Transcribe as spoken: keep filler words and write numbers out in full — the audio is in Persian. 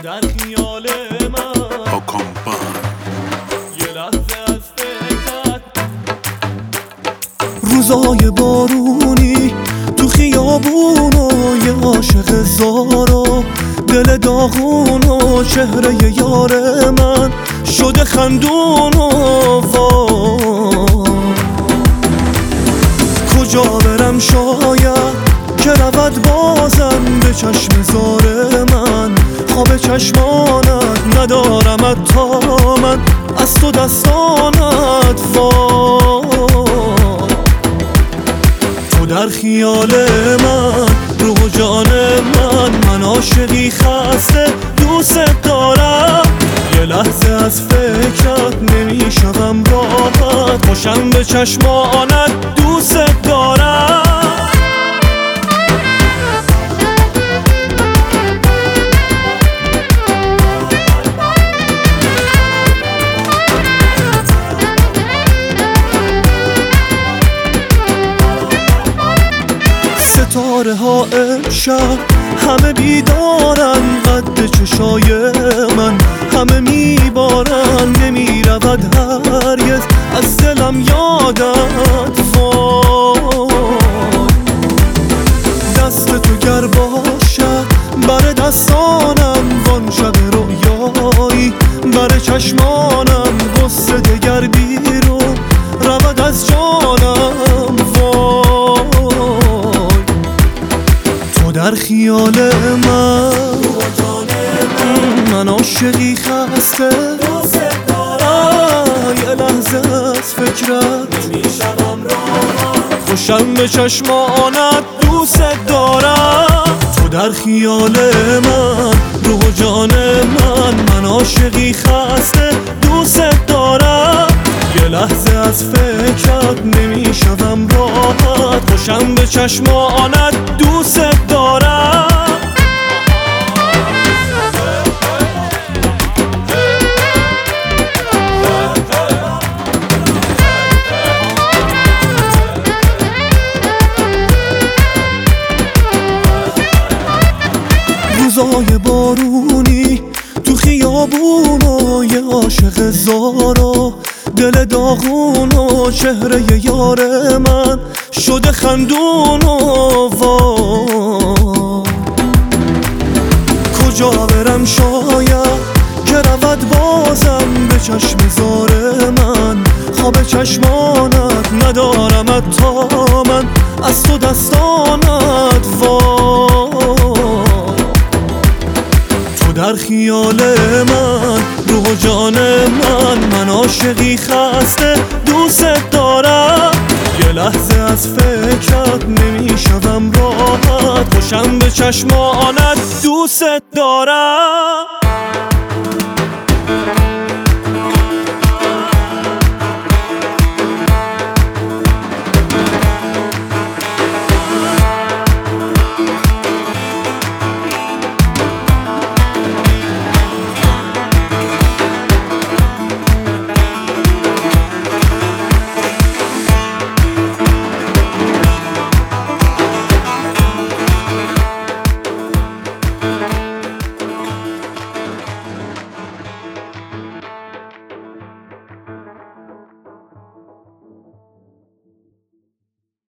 در خیال من یه لحظه از فکرت. روزای بارونی تو خیابون و یه عاشق زارا، دل داغون و چهره یار من شده خندون و وای. کجا برم شاید که رود بازم به چشم زار من، خواب چشمانت ندارم تا من از تو دستانت وای. تو در خیال من روح و جان من، من عاشقی خسته دوست دارم. یه لحظه از فکرت نمیشم راحت، خوشم به چشمانت دوست دارم. ستاره ها امشب همه بیدارن، قد چشای من همه میبارن. نمیرود هرگز از دلم یادت وای. دست تو گر باشد بر دستانم، وان شب رویایی بر چشمانم. غصه دگر بیرون رود از جانم وای. تو در خیال من من عاشقی خسته یه لحظه از فکرت نمیشم راحت، خوشم به چشمانت دوست دارم. تو در خیال من روح و جان من، من عاشقی خسته دوست دارم. یه لحظه از فکرت نمیشم راحت، خوشم به چشمانت دوست دارم. روزای بارونی تو خیابون و یه عاشق زارا، دل داغون و چهره یار من شده خندون و وای. کجا برم شاید که رود بازم به چشم زار من، خواب چشمانت ندارم تا من از تو دستانت وای. تو در خیال من روح و جان من، من عاشقی خسته دوست دارم. یه لحظه از فکرت نمیشم راحت، خوشم به چشمانت دوست دارم.